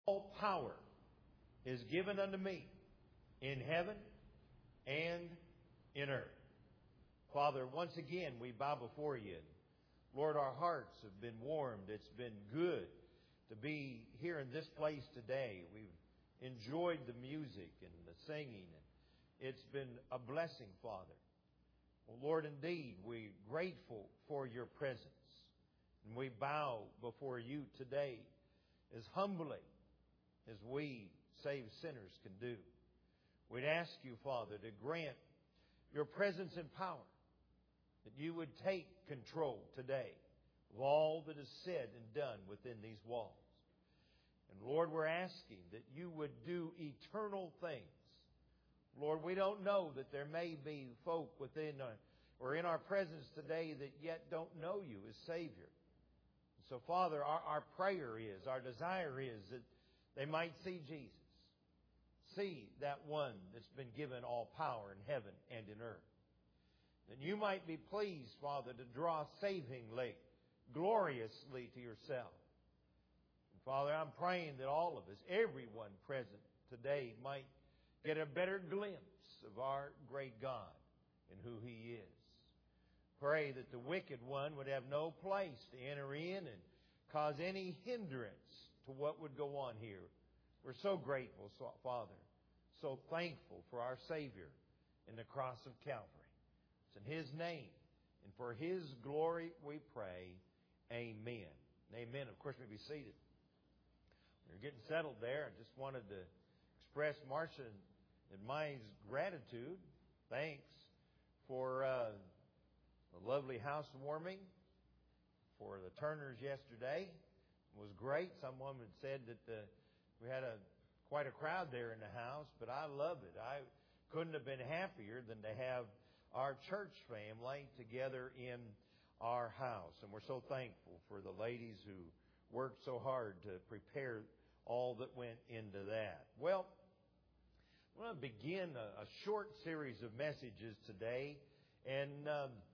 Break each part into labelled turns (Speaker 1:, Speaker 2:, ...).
Speaker 1: All power is given unto me in heaven and in earth. Father, once again we bow before you. Lord, our hearts have been warmed. It's been good to be here in this place today. We've enjoyed the music and the singing. It's been a blessing, Father. Well, Lord, indeed, we're grateful for your presence. And we bow before you today as humbly as we saved sinners can do. We'd ask you, Father, to grant your presence and power, that you would take control today of all that is said and done within these walls. And Lord, we're asking that you would do eternal things. Lord, we don't know that there may be folk within or in our presence today that yet don't know you as Savior. So, Father, our prayer is, our desire is that they might see Jesus. See that one that's been given all power in heaven and in earth. That you might be pleased, Father, to draw savingly, gloriously to yourself. And Father, I'm praying that all of us, everyone present today, might get a better glimpse of our great God and who He is. Pray that the wicked one would have no place to enter in and cause any hindrance to what would go on here. We're so grateful, Father, so thankful for our Savior in the cross of Calvary. It's in His name and for His glory we pray. Amen. Amen. Of course, we be seated. When you're getting settled there, I just wanted to express Marcia and my gratitude, thanks for a lovely housewarming for the Turners yesterday. It was great. Someone had said that we had quite a crowd there in the house, but I love it. I couldn't have been happier than to have our church family together in our house. And we're so thankful for the ladies who worked so hard to prepare all that went into that. Well, I want to begin a short series of messages today. And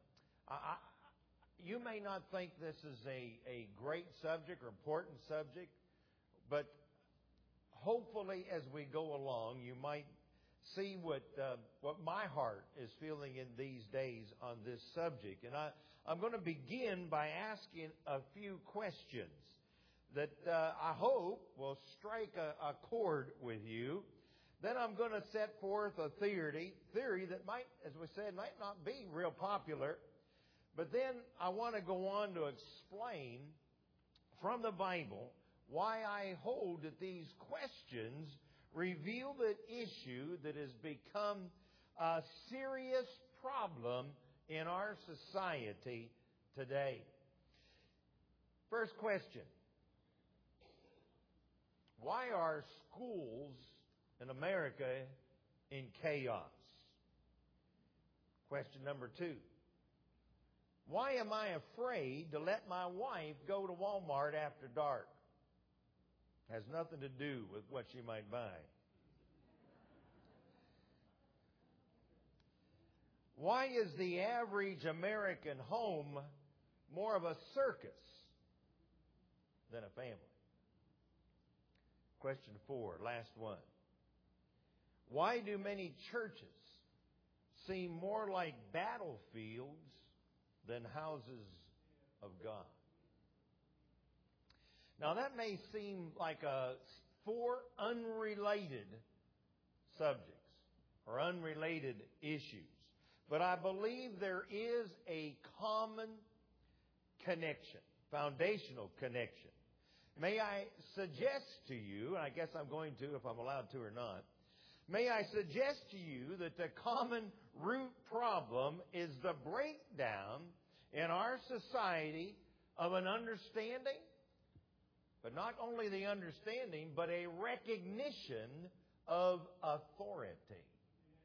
Speaker 1: you may not think this is a great subject or important subject, but hopefully as we go along, you might see what my heart is feeling in these days on this subject. And I'm going to begin by asking a few questions that I hope will strike a chord with you. Then I'm going to set forth a theory that might, as we said, might not be real popular. But then I want to go on to explain from the Bible why I hold that these questions reveal the issue that has become a serious problem in our society today. First question. Why are schools in America in chaos? Question number 2. Why am I afraid to let my wife go to Walmart after dark? Has nothing to do with what she might buy. Why is the average American home more of a circus than a family? Question 4, last one. Why do many churches seem more like battlefields than houses of God? Now that may seem like 4 unrelated subjects or unrelated issues, but I believe there is a common connection, foundational connection. May I suggest to you, and I guess I'm going to if I'm allowed to or not, may I suggest to you that the common root problem is the breakdown in our society of an understanding, but not only the understanding, but a recognition of authority.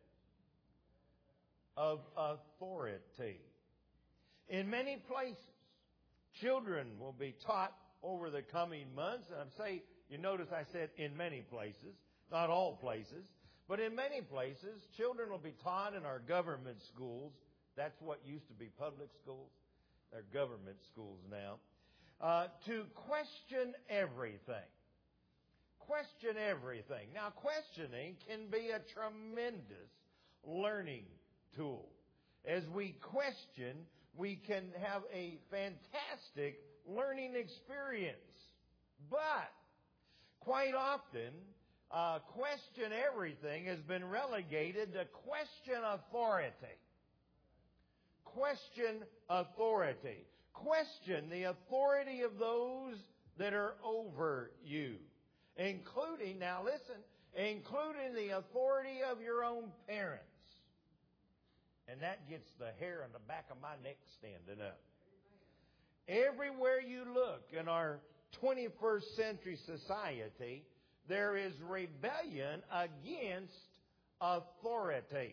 Speaker 1: Of authority. In many places, children will be taught over the coming months. And you notice I said in many places, not all places, but in many places, children will be taught in our government schools. That's what used to be public schools. They're government schools now. To question everything. question everything. Now, questioning can be a tremendous learning tool. As we question, we can have a fantastic learning experience. But quite often, question everything has been relegated to question authority. Question authority. Question the authority of those that are over you. Including, now listen, including the authority of your own parents. And that gets the hair on the back of my neck standing up. Everywhere you look in our 21st century society, there is rebellion against authority.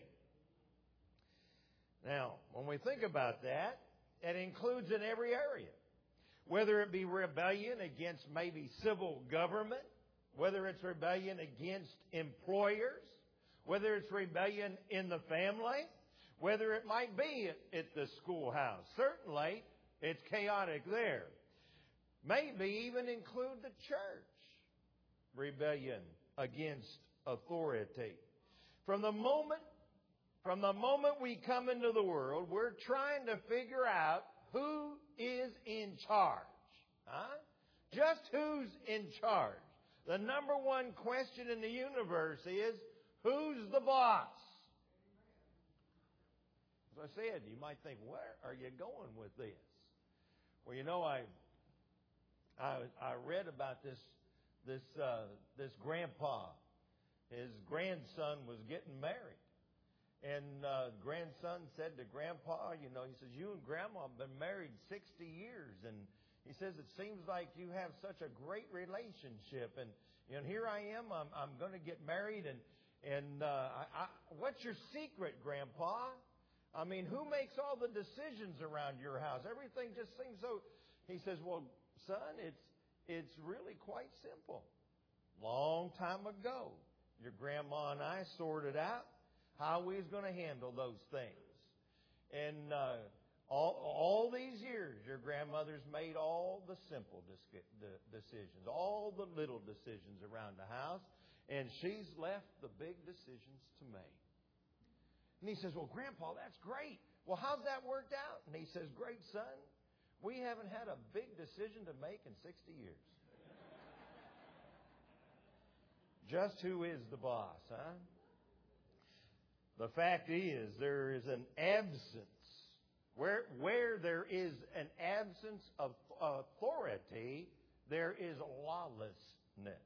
Speaker 1: Now, when we think about that, it includes in every area. Whether it be rebellion against maybe civil government, whether it's rebellion against employers, whether it's rebellion in the family, whether it might be at the schoolhouse. Certainly, it's chaotic there. Maybe even include the church. Rebellion against authority. From the moment we come into the world, we're trying to figure out who is in charge. Huh? Just who's in charge. The number one question in the universe is, who's the boss? As I said, you might think, where are you going with this? Well, you know, I read about this grandpa. His grandson was getting married. And grandson said to grandpa, you know, he says, you and grandma have been married 60 years. And he says, it seems like you have such a great relationship. And here I am, I'm going to get married. And what's your secret, grandpa? I mean, who makes all the decisions around your house? Everything just seems so... He says, well, son, it's really quite simple. Long time ago, your grandma and I sorted out how we was going to handle those things. And all these years, your grandmother's made all the simple decisions, all the little decisions around the house, and she's left the big decisions to make. And he says, well, Grandpa, that's great. Well, how's that worked out? And he says, great, son. We haven't had a big decision to make in 60 years. Just who is the boss, huh? The fact is, there is an absence. Where there is an absence of authority, there is lawlessness.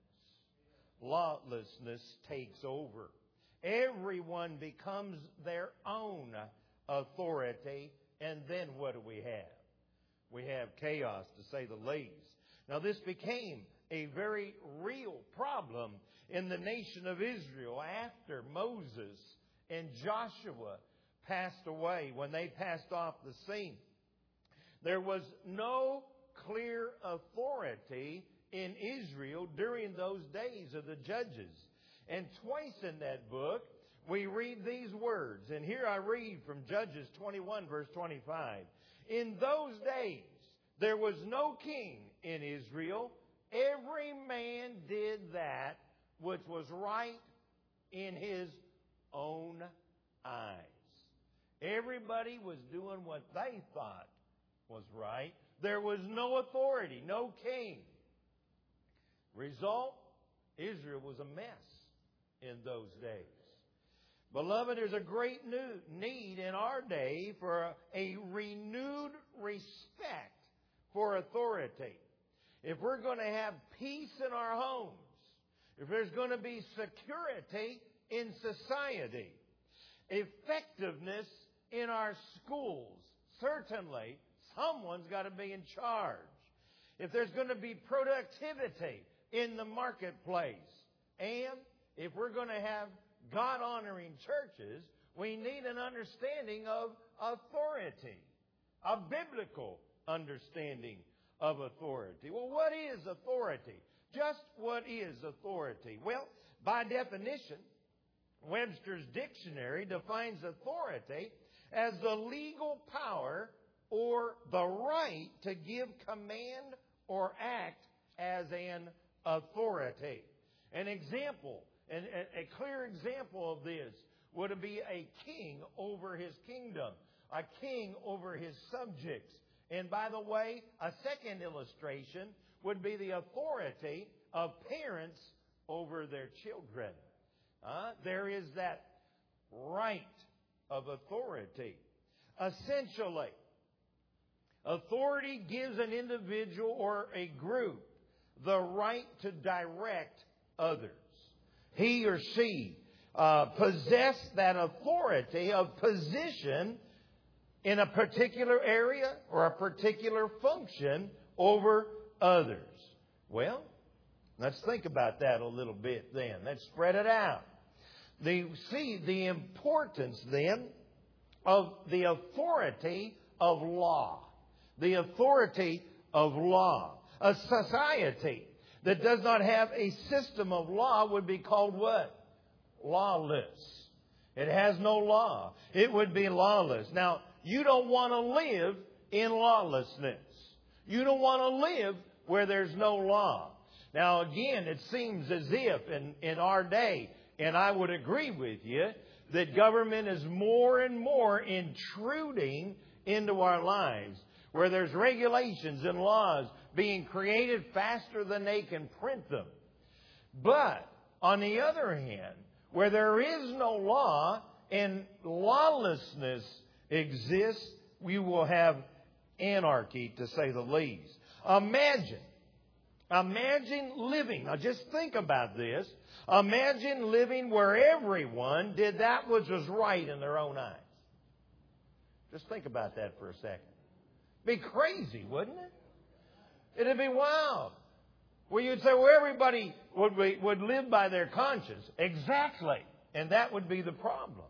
Speaker 1: Lawlessness takes over. Everyone becomes their own authority, and then what do we have? We have chaos, to say the least. Now, this became a very real problem in the nation of Israel after Moses and Joshua passed away, when they passed off the scene. There was no clear authority in Israel during those days of the judges. And twice in that book, we read these words. And here I read from Judges 21, verse 25. In those days, there was no king in Israel. Every man did that which was right in his own eyes. Everybody was doing what they thought was right. There was no authority, no king. Result, Israel was a mess in those days. Beloved, there's a great need in our day for a renewed respect for authority. If we're going to have peace in our homes, if there's going to be security in society, effectiveness in our schools, certainly someone's got to be in charge. If there's going to be productivity in the marketplace, and if we're going to have God-honoring churches, we need an understanding of authority, a biblical understanding of authority. Well, what is authority? Just what is authority? Well, by definition, Webster's dictionary defines authority as the legal power or the right to give command or act as an authority. An example, a clear example of this would be a king over his kingdom, a king over his subjects. And by the way, a second illustration would be the authority of parents over their children. There is that right of authority. Essentially, authority gives an individual or a group the right to direct others. He or she possess that authority of position in a particular area or a particular function over others. Well, let's think about that a little bit then. Let's spread it out. See the importance then of the authority of law. The authority of law. A society that does not have a system of law would be called what? Lawless. It has no law. It would be lawless. Now, you don't want to live in lawlessness. You don't want to live where there's no law. Now, again, it seems as if in our day, and I would agree with you, that government is more and more intruding into our lives, where there's regulations and laws being created faster than they can print them. But, on the other hand, where there is no law and lawlessness exists, we will have anarchy, to say the least. Imagine living, now just think about this, imagine living where everyone did that which was right in their own eyes. Just think about that for a second. Be crazy, wouldn't it? It'd be wild. Well, you'd say, well, everybody would live by their conscience. Exactly. And that would be the problem.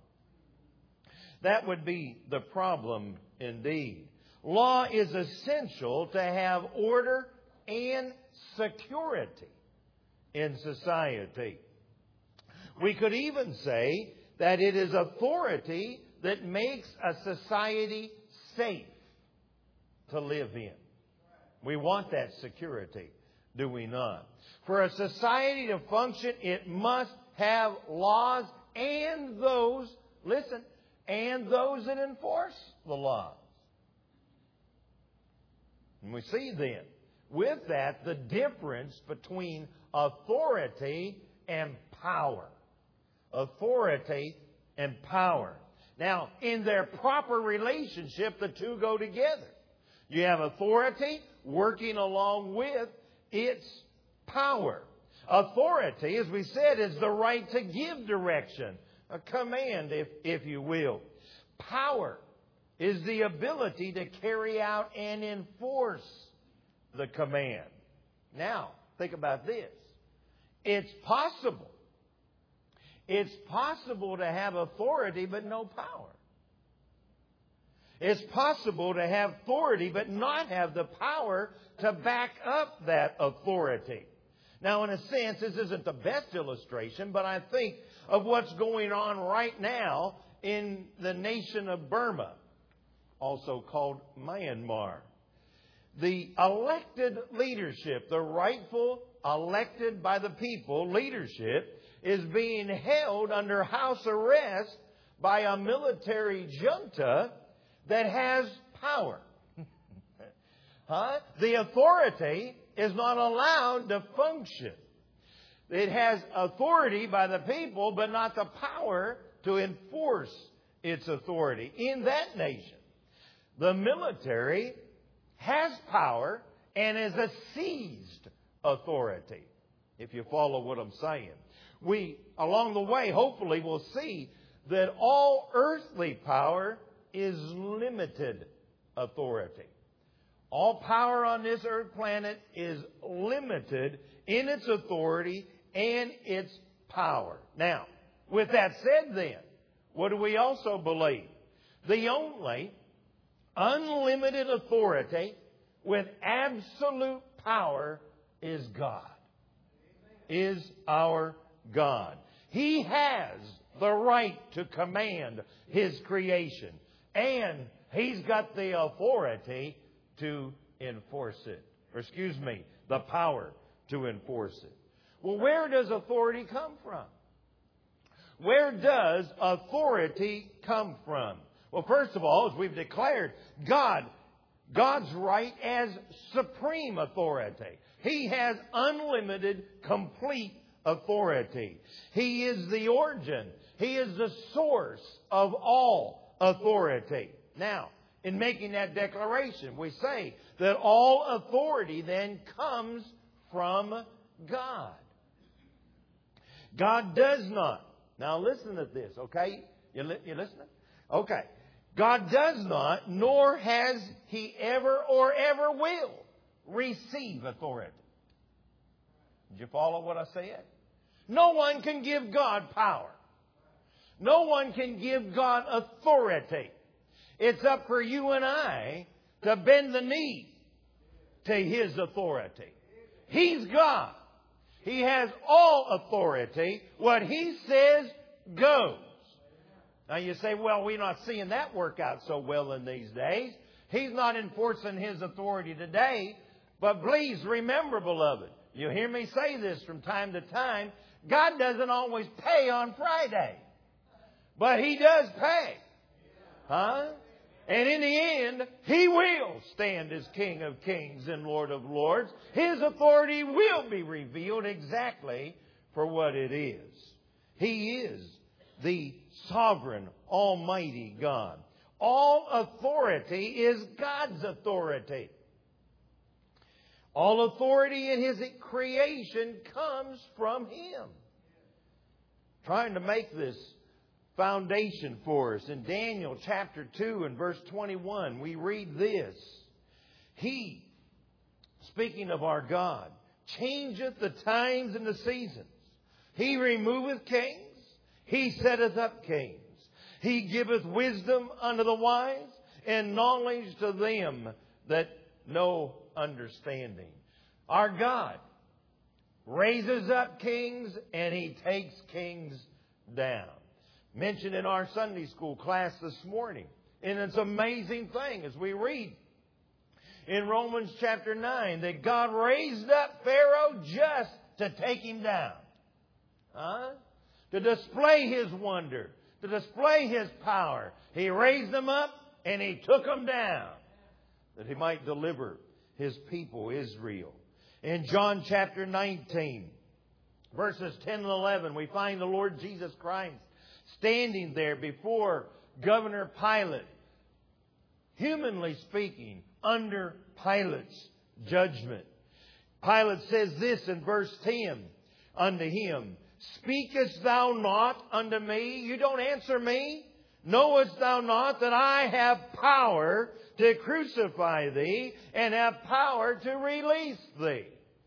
Speaker 1: That would be the problem indeed. Law is essential to have order and security in society. We could even say that it is authority that makes a society safe to live in. We want that security, do we not? For a society to function, it must have laws and those, listen, and those that enforce the laws. And we see then, with that, the difference between authority and power. Authority and power. Now, in their proper relationship, the two go together. You have authority working along with its power. Authority, as we said, is the right to give direction, a command, if you will. Power is the ability to carry out and enforce the command. Now, think about this. It's possible. It's possible to have authority but no power. It's possible to have authority but not have the power to back up that authority. Now, in a sense, this isn't the best illustration, but I think of what's going on right now in the nation of Burma, also called Myanmar. The elected leadership, the rightful elected by the people leadership, is being held under house arrest by a military junta that has power. The authority is not allowed to function. It has authority by the people, but not the power to enforce its authority. In that nation, the military has power and is a seized authority, if you follow what I'm saying. We, along the way, hopefully will see that all earthly power is limited authority. All power on this earth planet is limited in its authority and its power. Now, with that said then, what do we also believe? The only unlimited authority with absolute power is God. Is our God. He has the right to command His creation. And He's got the authority to enforce it. The power to enforce it. Well, where does authority come from? Where does authority come from? Well, first of all, as we've declared, God's right as supreme authority. He has unlimited, complete authority. He is the origin. He is the source of all authority. Now, in making that declaration, we say that all authority then comes from God. God does not. Now listen to this, okay? You listening? Okay. God does not, nor has He ever or ever will receive authority. Did you follow what I said? No one can give God power. No one can give God authority. It's up for you and I to bend the knee to His authority. He's God. He has all authority. What He says goes. Now you say, well, we're not seeing that work out so well in these days. He's not enforcing His authority today. But please remember, beloved, you hear me say this from time to time, God doesn't always pay on Friday. But He does pay. Huh? And in the end, He will stand as King of Kings and Lord of Lords. His authority will be revealed exactly for what it is. He is the sovereign, almighty God. All authority is God's authority. All authority in His creation comes from Him. Trying to make this foundation for us. In Daniel chapter 2 and verse 21, we read this. He, speaking of our God, changeth the times and the seasons. He removeth kings. He setteth up kings. He giveth wisdom unto the wise and knowledge to them that know understanding. Our God raises up kings and He takes kings down. Mentioned in our Sunday school class this morning. And it's an amazing thing as we read in Romans chapter 9 that God raised up Pharaoh just to take him down. To display His wonder, to display His power. He raised them up and He took them down that He might deliver His people, Israel. In John chapter 19, verses 10 and 11, we find the Lord Jesus Christ standing there before Governor Pilate, humanly speaking, under Pilate's judgment. Pilate says this in verse 10 unto Him, Speakest thou not unto me? You don't answer me. Knowest thou not that I have power to crucify thee and have power to release thee?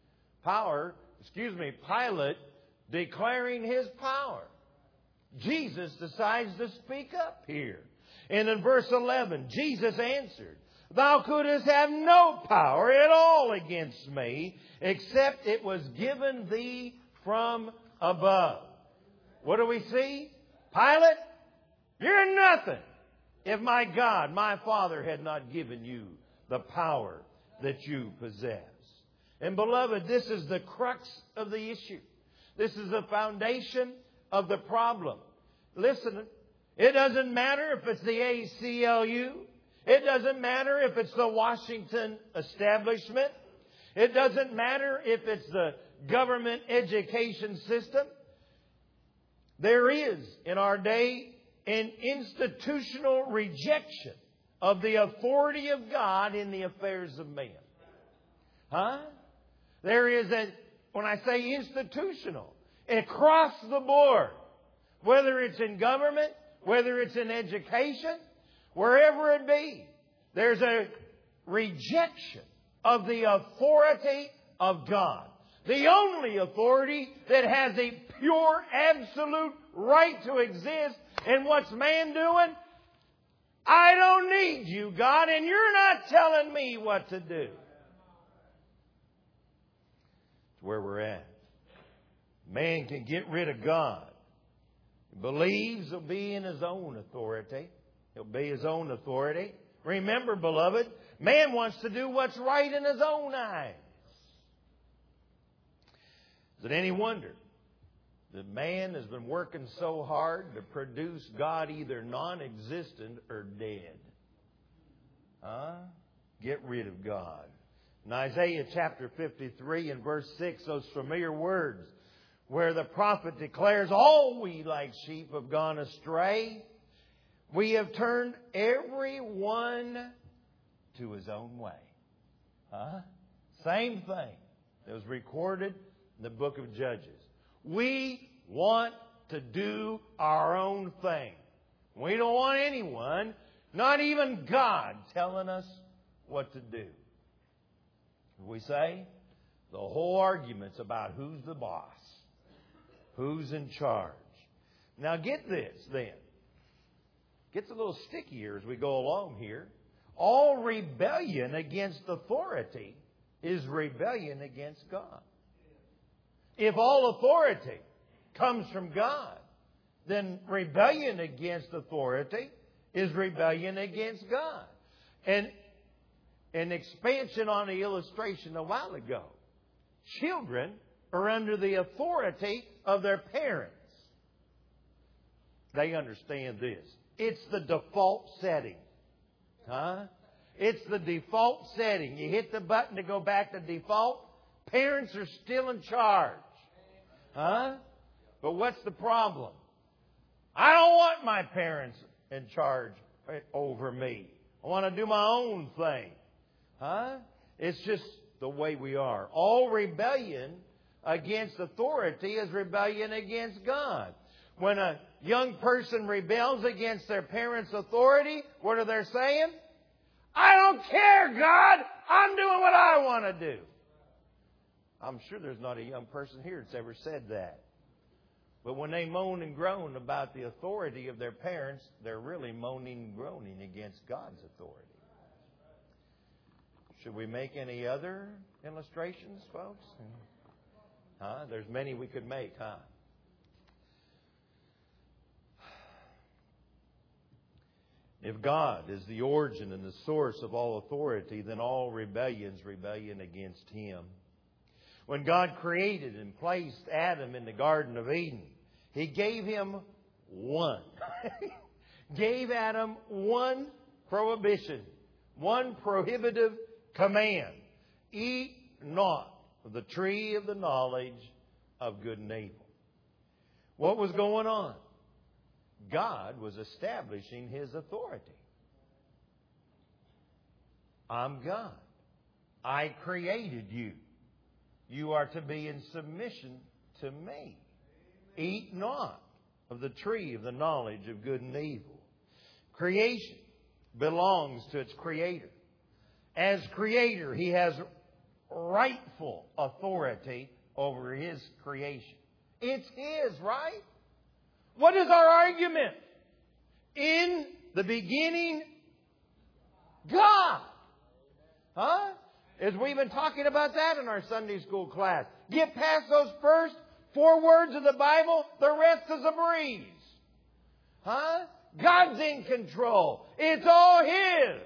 Speaker 1: Pilate declaring his power. Jesus decides to speak up here. And in verse 11, Jesus answered, Thou couldst have no power at all against me, except it was given thee from above. What do we see? Pilate, you're nothing if my God, my Father, had not given you the power that you possess. And beloved, this is the crux of the issue. This is the foundation of the problem. Listen, it doesn't matter if it's the ACLU. It doesn't matter if it's the Washington establishment. It doesn't matter if it's the government education system. There is, in our day, an institutional rejection of the authority of God in the affairs of men. There is when I say institutional, across the board, whether it's in government, whether it's in education, wherever it be, there's a rejection of the authority of God. The only authority that has a pure, absolute right to exist. And what's man doing? I don't need you, God, and you're not telling me what to do. It's where we're at. Man can get rid of God. He believes he'll be in his own authority. He'll be his own authority. Remember, beloved, man wants to do what's right in his own eyes. Is it any wonder that man has been working so hard to produce God either non-existent or dead? Get rid of God. In Isaiah chapter 53 and verse 6, those familiar words where the prophet declares, all we like sheep have gone astray. We have turned every one to his own way. Same thing that was recorded in the book of Judges. We want to do our own thing. We don't want anyone, not even God, telling us what to do. We say the whole argument's about who's the boss, who's in charge. Now get this then. Gets a little stickier as we go along here. All rebellion against authority is rebellion against God. If all authority comes from God, then rebellion against authority is rebellion against God. And an expansion on the illustration a while ago. Children are under the authority of their parents. They understand this. It's the default setting. It's the default setting. You hit the button to go back to default. Parents are still in charge. But what's the problem? I don't want my parents in charge over me. I want to do my own thing. It's just the way we are. All rebellion against authority is rebellion against God. When a young person rebels against their parents' authority, what are they saying? I don't care, God. I'm doing what I want to do. I'm sure there's not a young person here that's ever said that. But when they moan and groan about the authority of their parents, they're really moaning and groaning against God's authority. Should we make any other illustrations, folks? There's many we could make, If God is the origin and the source of all authority, then all rebellion's rebellion against Him. When God created and placed Adam in the Garden of Eden, He gave him gave Adam one prohibition, one prohibitive command. Eat not of the tree of the knowledge of good and evil. What was going on? God was establishing His authority. I'm God. I created you. You are to be in submission to me. Eat not of the tree of the knowledge of good and evil. Creation belongs to its Creator. As Creator, He has rightful authority over His creation. It's His, right? What is our argument? In the beginning, God. As we've been talking about that in our Sunday school class. Get past those first 4 words of the Bible, the rest is a breeze. God's in control. It's all His.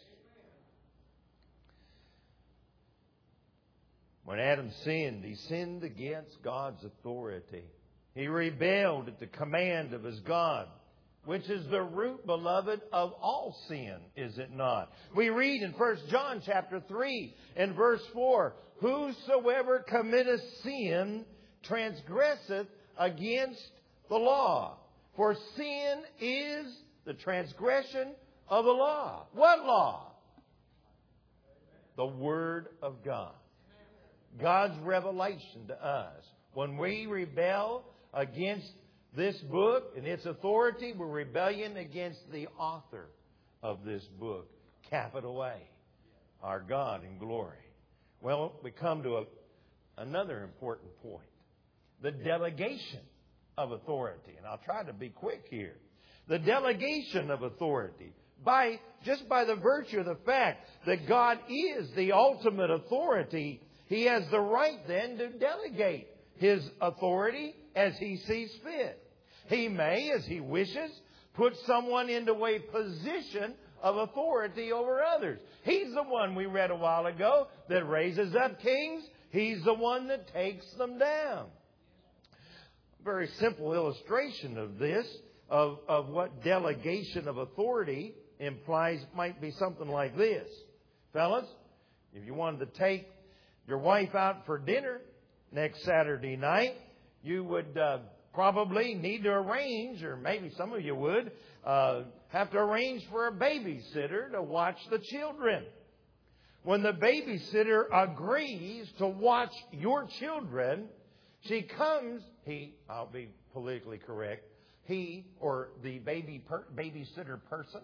Speaker 1: When Adam sinned, he sinned against God's authority. He rebelled at the command of his God, which is the root, beloved, of all sin, is it not? We read in 1 John chapter 3 and verse 4, whosoever committeth sin transgresseth against the law. For sin is the transgression of the law. What law? The Word of God. God's revelation to us. When we rebel against this book and its authority, we're rebellion against the author of this book, capital A, our God in glory. Well, we come to another important point. The delegation of authority. And I'll try to be quick here. The delegation of authority. Just by the virtue of the fact that God is the ultimate authority, He has the right then to delegate His authority as He sees fit. He may, as He wishes, put someone into a position of authority over others. He's the one we read a while ago that raises up kings. He's the one that takes them down. Very simple illustration of this, of what delegation of authority implies, might be something like this. Fellas, if you wanted to take your wife out for dinner next Saturday night, you would probably need to arrange, or maybe some of you would, have to arrange for a babysitter to watch the children. When the babysitter agrees to watch your children, she comes, I'll be politically correct, he or the babysitter person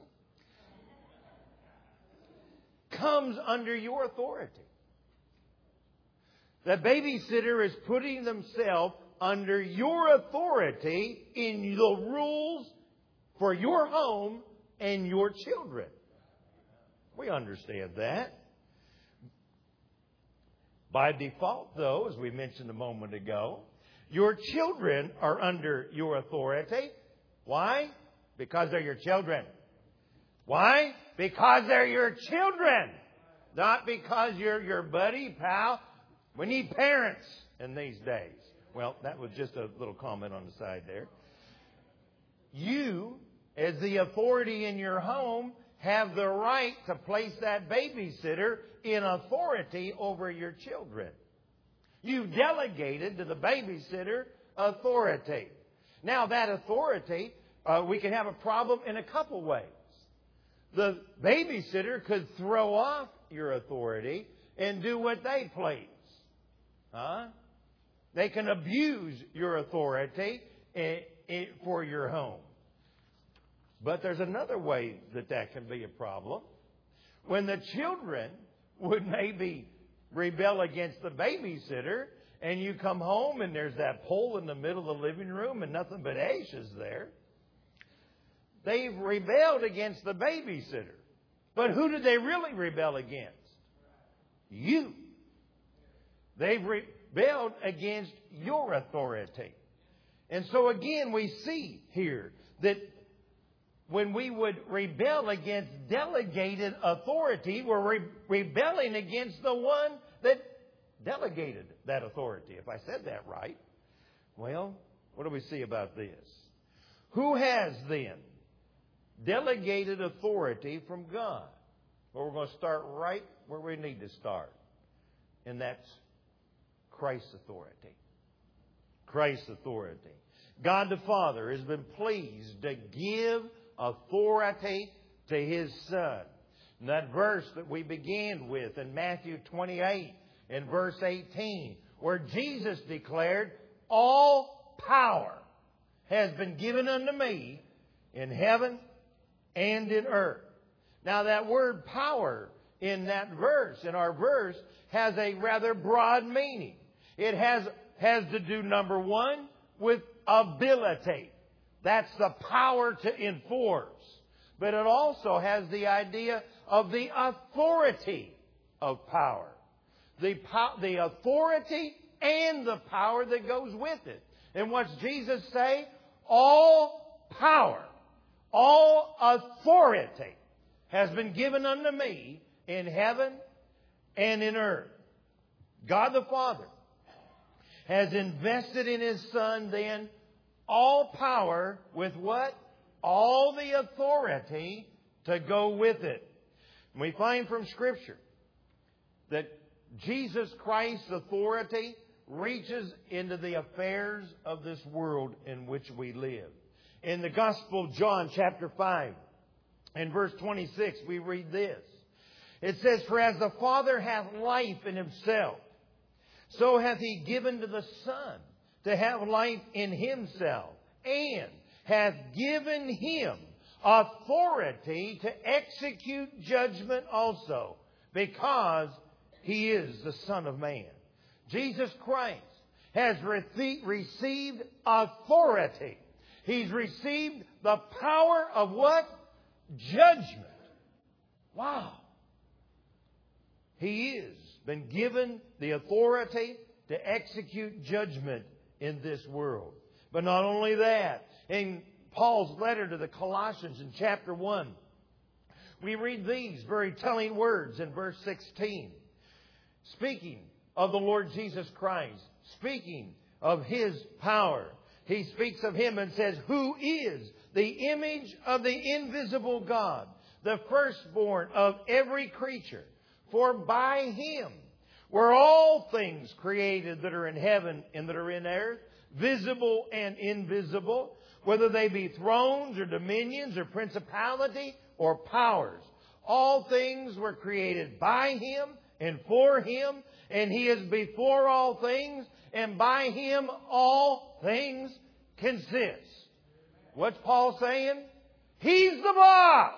Speaker 1: comes under your authority. The babysitter is putting themselves under your authority in the rules for your home and your children. We understand that. By default, though, as we mentioned a moment ago, your children are under your authority. Why? Because they're your children. Why? Because they're your children. Not because you're your buddy, pal. We need parents in these days. Well, that was just a little comment on the side there. You, as the authority in your home, have the right to place that babysitter in authority over your children. You've delegated to the babysitter authority. Now, that authority, we can have a problem in a couple ways. The babysitter could throw off your authority and do what they please. They can abuse your authority for your home. But there's another way that can be a problem. When the children would maybe rebel against the babysitter, and you come home and there's that pole in the middle of the living room and nothing but ashes there, they've rebelled against the babysitter. But who did they really rebel against? You. They've rebelled against your authority. And so again, we see here that when we would rebel against delegated authority, we're rebelling against the one that delegated that authority. If I said that right. Well, what do we see about this? Who has then delegated authority from God? Well, we're going to start right where we need to start. And that's Christ's authority. Christ's authority. God the Father has been pleased to give authority to His Son. And that verse that we began with in Matthew 28 and verse 18, where Jesus declared, all power has been given unto me in heaven and in earth. Now that word power in that verse, in our verse, has a rather broad meaning. It has to do, number one, with ability. That's the power to enforce. But it also has the idea of the authority of power. The authority and the power that goes with it. And what's Jesus say? All power, all authority has been given unto me in heaven and in earth. God the Father has invested in His Son then all power with what? All the authority to go with it. And we find from Scripture that Jesus Christ's authority reaches into the affairs of this world in which we live. In the Gospel of John chapter 5 and verse 26 we read this. It says, for as the Father hath life in Himself, so hath He given to the Son to have life in Himself, and hath given Him authority to execute judgment also, because He is the Son of Man. Jesus Christ has received authority. He's received the power of what? Judgment. Wow. He has been given the authority to execute judgment in this world. But not only that, in Paul's letter to the Colossians in chapter 1, we read these very telling words in verse 16. Speaking of the Lord Jesus Christ, speaking of His power. He speaks of Him and says, who is the image of the invisible God, the firstborn of every creature. For by Him were all things created that are in heaven and that are in earth, visible and invisible, whether they be thrones or dominions or principality or powers. All things were created by Him and for Him, and He is before all things, and by Him all things consist. What's Paul saying? He's the boss.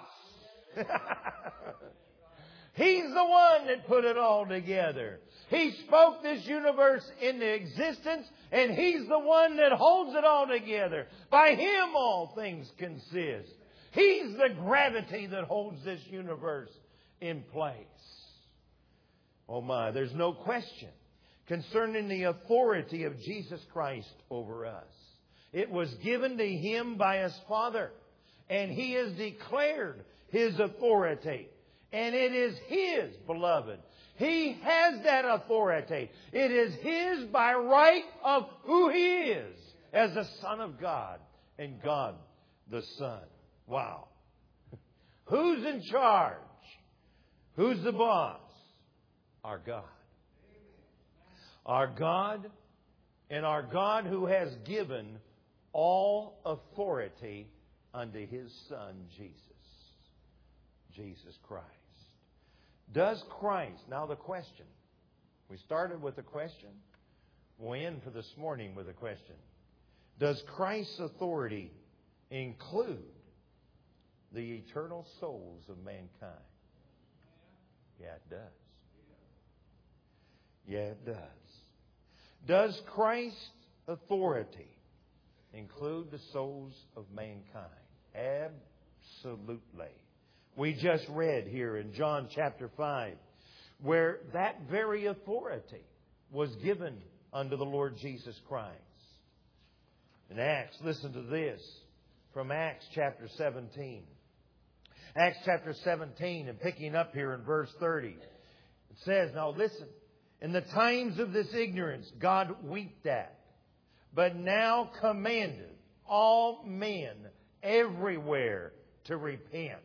Speaker 1: He's the one that put it all together. He spoke this universe into existence, and He's the one that holds it all together. By Him all things consist. He's the gravity that holds this universe in place. Oh my, there's no question concerning the authority of Jesus Christ over us. It was given to Him by His Father, and He has declared His authority. And it is His, beloved. He has that authority. It is His by right of who He is as the Son of God and God the Son. Wow. Who's in charge? Who's the boss? Our God. Our God, and our God who has given all authority unto His Son, Jesus. Jesus Christ. Does Christ, now the question, we started with the question, we'll end for this morning with a question. Does Christ's authority include the eternal souls of mankind? Yeah, it does. Yeah, it does. Does Christ's authority include the souls of mankind? Absolutely. We just read here in John chapter 5 where that very authority was given unto the Lord Jesus Christ. In Acts, listen to this from Acts chapter 17. Acts chapter 17, and picking up here in verse 30. It says, now listen, in the times of this ignorance God winked at, but now commanded all men everywhere to repent.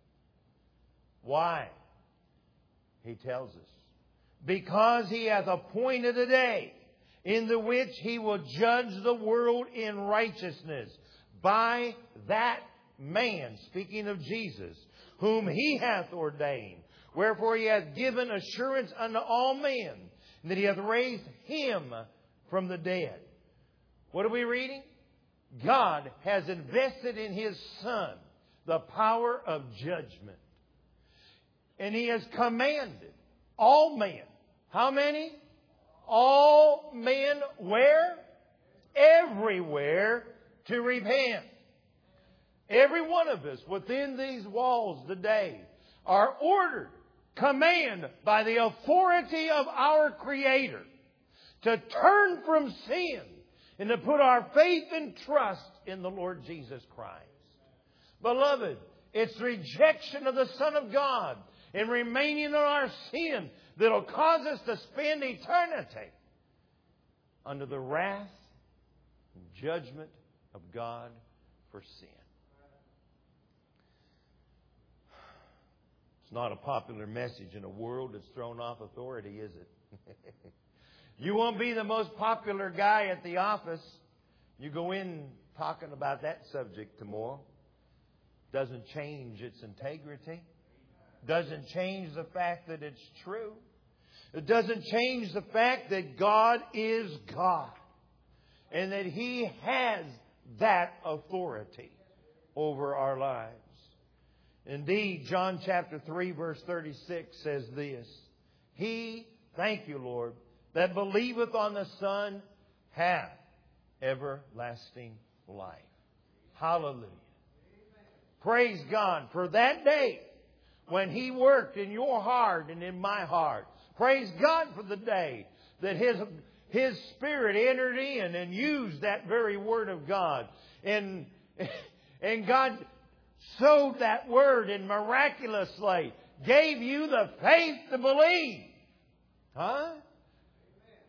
Speaker 1: Why? He tells us. Because He hath appointed a day in the which He will judge the world in righteousness by that man, speaking of Jesus, whom He hath ordained. Wherefore He hath given assurance unto all men, and that He hath raised Him from the dead. What are we reading? God has invested in His Son the power of judgment. And He has commanded all men. How many? All men where? Everywhere to repent. Every one of us within these walls today are ordered, commanded by the authority of our Creator to turn from sin and to put our faith and trust in the Lord Jesus Christ. Beloved, it's rejection of the Son of God and remaining in our sin that will cause us to spend eternity under the wrath and judgment of God for sin. It's not a popular message in a world that's thrown off authority, is it? You won't be the most popular guy at the office. You go in talking about that subject tomorrow. Doesn't change its integrity. Doesn't change the fact that it's true. It doesn't change the fact that God is God. And that He has that authority over our lives. Indeed, John chapter 3 verse 36 says this. He, thank you Lord, that believeth on the Son hath everlasting life. Hallelujah. Praise God for that day when He worked in your heart and in my heart. Praise God for the day that His Spirit entered in and used that very Word of God. And God sowed that Word and miraculously gave you the faith to believe. Huh?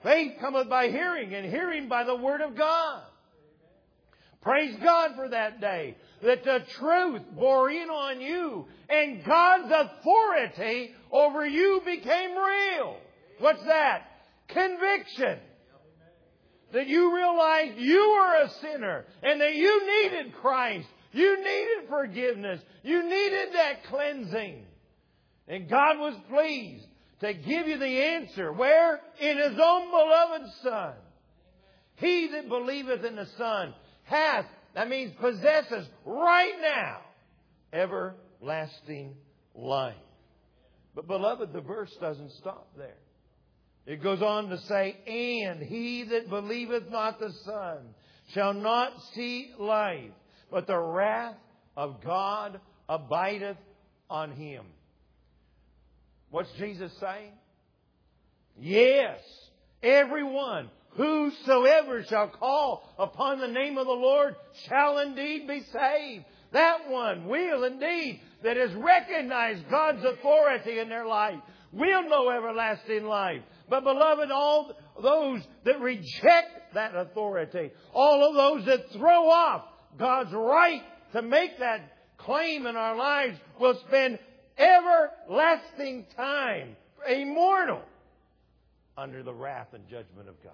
Speaker 1: Faith cometh by hearing, and hearing by the Word of God. Praise God for that day, that the truth bore in on you, and God's authority over you became real. What's that? Conviction. That you realized you were a sinner, and that you needed Christ. You needed forgiveness. You needed that cleansing. And God was pleased to give you the answer. Where? In His own beloved Son. He that believeth in the Son hath, that means possesses right now, everlasting life. But beloved, the verse doesn't stop there. It goes on to say, and he that believeth not the Son shall not see life, but the wrath of God abideth on him. What's Jesus saying? Yes, everyone, whosoever shall call upon the name of the Lord shall indeed be saved. That one will indeed, that has recognized God's authority in their life, will know everlasting life. But beloved, all those that reject that authority, all of those that throw off God's right to make that claim in our lives, will spend everlasting time, immortal, under the wrath and judgment of God.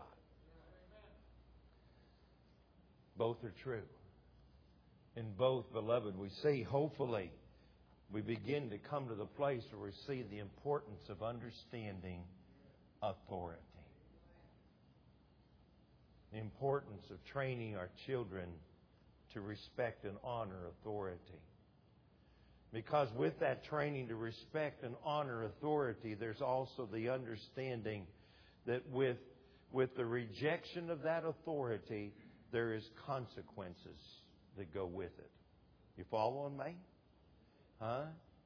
Speaker 1: Both are true. In both, beloved, we see, hopefully, we begin to come to the place where we see the importance of understanding authority. The importance of training our children to respect and honor authority. Because with that training to respect and honor authority, there's also the understanding that with the rejection of that authority, there is consequences that go with it. You following me? Huh?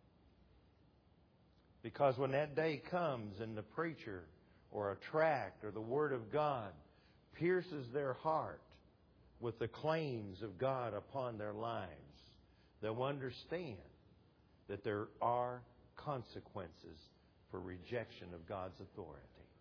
Speaker 1: Because when that day comes and the preacher or a tract or the Word of God pierces their heart with the claims of God upon their lives, they'll understand that there are consequences for rejection of God's authority.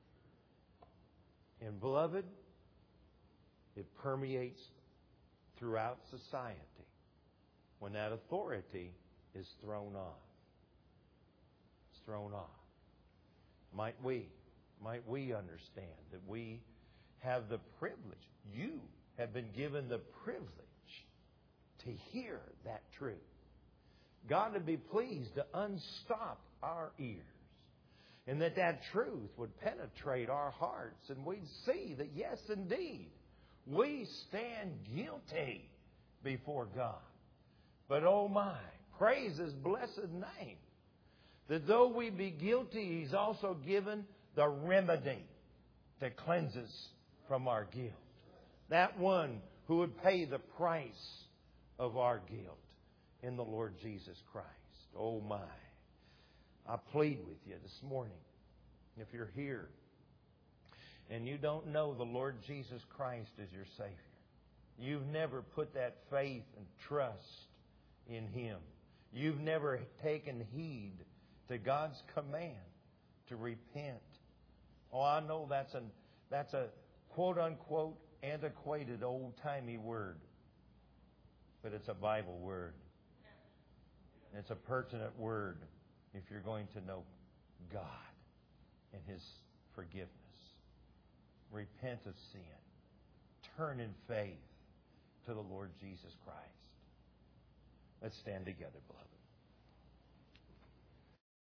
Speaker 1: And beloved, it permeates throughout society when that authority is thrown off. It's thrown off. Might we understand that we have the privilege, you have been given the privilege to hear that truth. God would be pleased to unstop our ears, and that truth would penetrate our hearts, and we'd see that, yes, indeed, we stand guilty before God. But oh my, praise His blessed name, that though we be guilty, He's also given the remedy that cleanses from our guilt. That one who would pay the price of our guilt in the Lord Jesus Christ. Oh my. I plead with you this morning, if you're here and you don't know the Lord Jesus Christ as your Savior, you've never put that faith and trust in Him, you've never taken heed to God's command to repent. Oh, I know that's a quote-unquote antiquated, old-timey word, but it's a Bible word. It's a pertinent word if you're going to know God and His forgiveness. Repent of sin. Turn in faith to the Lord Jesus Christ. Let's stand together, beloved.